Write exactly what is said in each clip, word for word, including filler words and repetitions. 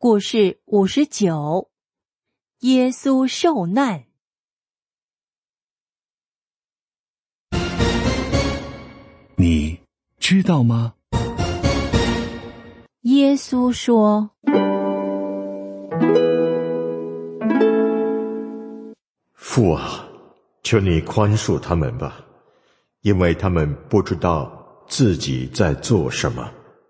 故事五十九，耶稣受难。 你知道吗？ 耶稣说： 父啊，求你宽恕他们吧，因为他们不知道自己在做什么。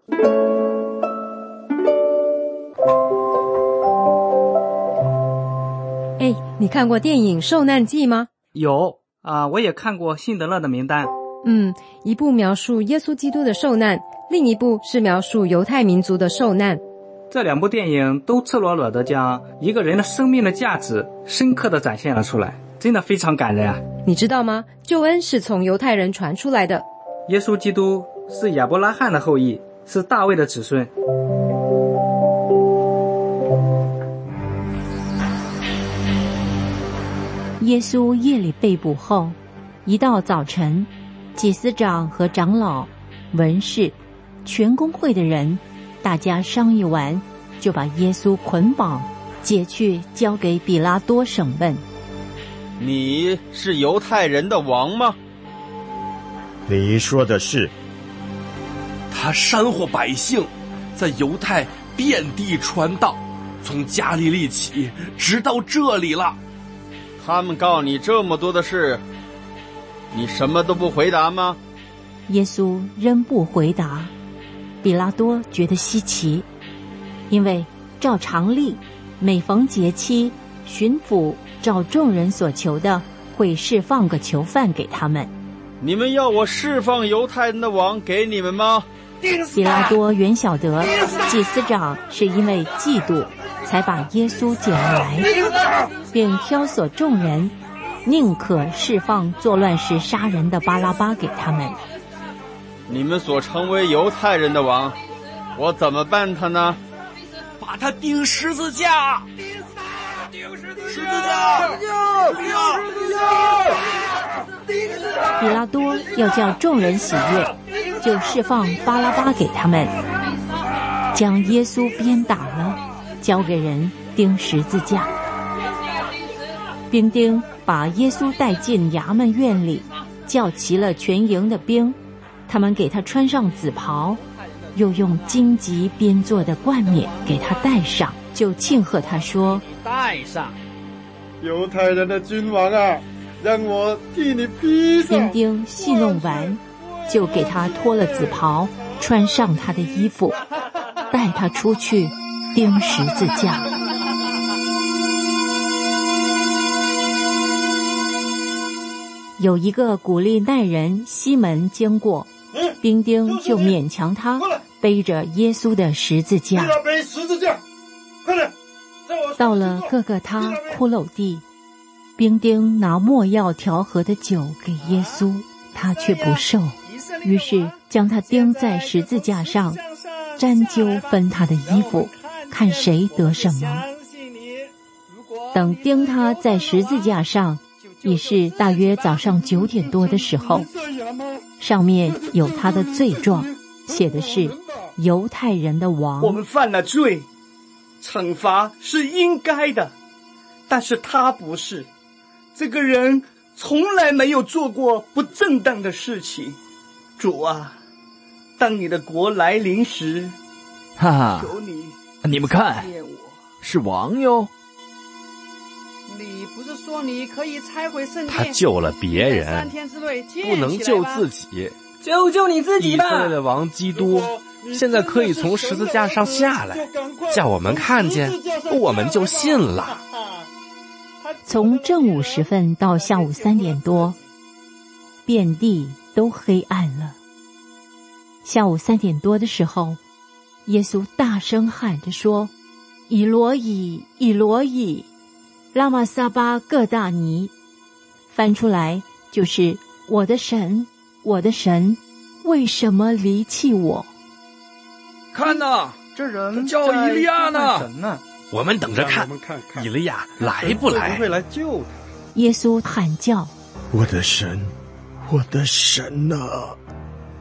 哎，你看过电影《受难记》吗？ 有啊、呃，我也看过《辛德勒的名单》。 嗯，一部描述耶稣基督的受难，另一部是描述犹太民族的受难。 这两部电影都赤裸裸地将一个人的生命的价值深刻地展现了出来，真的非常感人啊！ 你知道吗？救恩是从犹太人传出来的。 耶稣基督是亚伯拉罕的后裔，是大卫的子孙。 耶稣夜里被捕后，一到早晨，祭司长和长老、文士、全公会的人，大家商议完，就把耶稣捆绑，解去交给比拉多审问。 你是犹太人的王吗？ 你说的是。 他煽惑百姓，在犹太遍地传道，从加利利起，直到这里了。 他们告你这么多的事，你什么都不回答吗？ 耶稣仍不回答。比拉多觉得稀奇，因为照常例，每逢节期，巡抚照众人所求的，会释放个囚犯给他们。 你们要我释放犹太人的王给你们吗？ 比拉多原晓得祭司长是因为嫉妒才把耶稣捡来，便挑唆众人，宁可释放作乱时杀人的巴拉巴给他们。 你们所称为犹太人的王，我怎么办他呢？ 把他钉十字架！钉十字架！ 比拉多要叫众人喜悦，就释放巴拉巴给他们，将耶稣鞭打了，交给人钉十字架。兵丁把耶稣带进衙门院里，叫齐了全营的兵，他们给他穿上紫袍，又用荆棘编做的冠冕给他戴上，就庆贺他说： 戴上！ 犹太人的君王啊，让我替你披上。 兵丁戏弄完，就给他脱了紫袍，穿上他的衣服，带他出去钉十字架。有一个古利奈人西门经过，兵丁就勉强他背着耶稣的十字架。 背十字架，快点！ 到了各个他骷髅地，兵丁拿没药调和的酒给耶稣，他却不受，于是将他钉在十字架上，沾揪分他的衣服，看谁得什么。等钉他在十字架上，已是大约早上九点多的时候，上面有他的罪状，写的是犹太人的王。 我们犯了罪，惩罚是应该的，但是他不是。这个人从来没有做过不正当的事情。主啊，当你的国来临时， 哈哈， 求你你们看，是王哟。 你不是说你可以拆毁圣殿？ 他救了别人，不能救自己。 救救你自己吧！ 以色列的王基督现在可以从十字架上下来，叫我们看见，我们就信了。 从正午时分到下午三点多，遍地都黑暗了。下午三点多的时候，耶稣大声喊着说：以罗以，以罗以，拉玛撒巴各大尼。翻出来就是我的神，我的神，为什么离弃我？ 看哪， 这人叫以利亚呢。 呢我们等着看以利亚来不来。 会来救他。 耶稣喊叫： 我的神，我的神啊，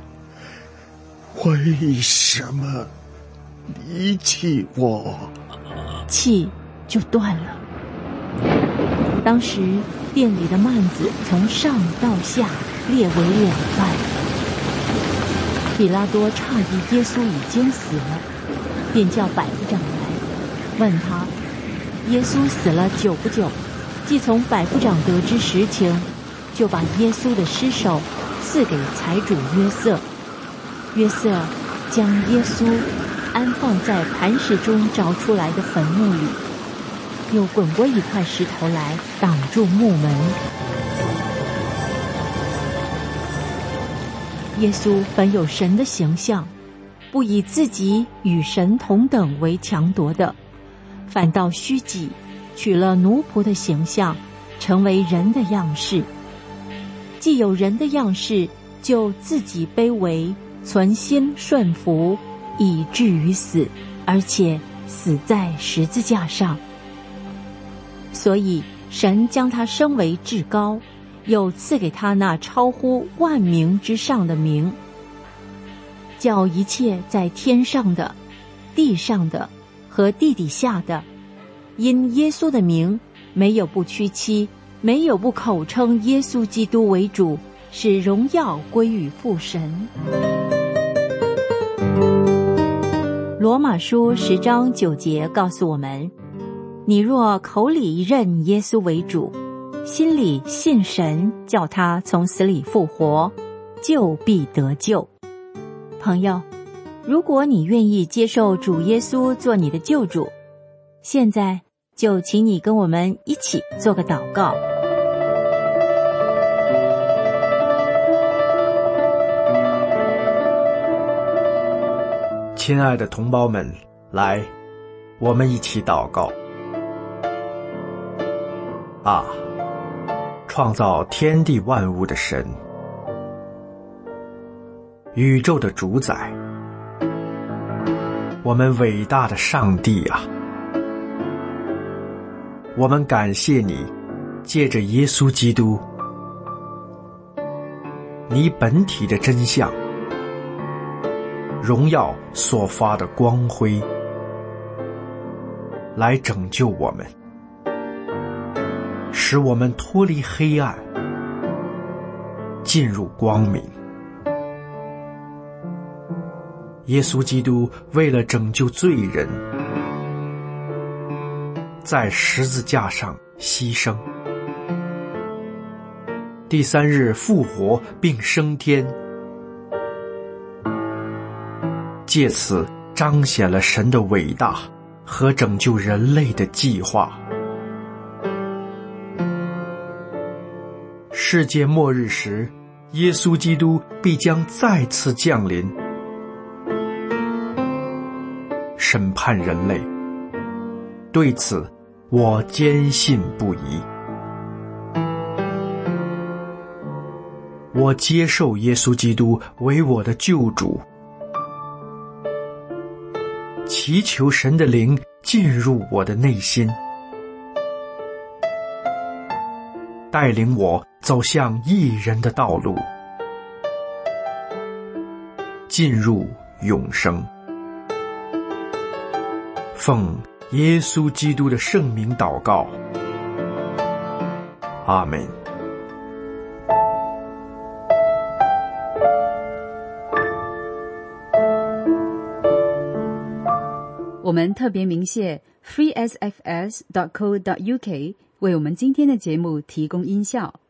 为什么离弃我？ 气就断了。当时殿里的幔子从上到下裂为两半。比拉多诧异耶稣已经死了，便叫百夫长来，问他耶稣死了久不久。既从百夫长得知实情，就把耶稣的尸首赐给财主约瑟。约瑟将耶稣安放在磐石中凿出来的坟墓里，又滚过一块石头来挡住墓门。耶稣本有神的形象，不以自己与神同等为强夺的，反倒虚己，取了奴仆的形象，成为人的样式。既有人的样式，就自己卑微，存心顺服，以至于死，而且死在十字架上。所以神将他升为至高，又赐给他那超乎万名之上的名，叫一切在天上的、地上的和地底下的，因耶稣的名，没有不屈膝，没有不口称耶稣基督为主，使荣耀归于父神。罗马书十章九节告诉我们，你若口里认耶稣为主，心里信神叫他从死里复活，就必得救。朋友，如果你愿意接受主耶稣做你的救主，现在就请你跟我们一起做个祷告。 亲爱的同胞们，来，我们一起祷告。啊，创造天地万物的神，宇宙的主宰，我们伟大的上帝啊，我们感谢你，借着耶稣基督，你本体的真相，荣耀所发的光辉，来拯救我们，使我们脱离黑暗，进入光明。耶稣基督为了拯救罪人，在十字架上牺牲，第三日复活并升天，借此彰显了神的伟大和拯救人类的计划。世界末日时，耶稣基督必将再次降临，审判人类。对此，我坚信不疑。我接受耶稣基督为我的救主，祈求神的灵进入我的内心，带领我走向义人的道路，进入永生。奉耶稣基督的圣名祷告，阿们。 我们特别鸣谢 free s f s dot co dot u k 为我们今天的节目提供音效。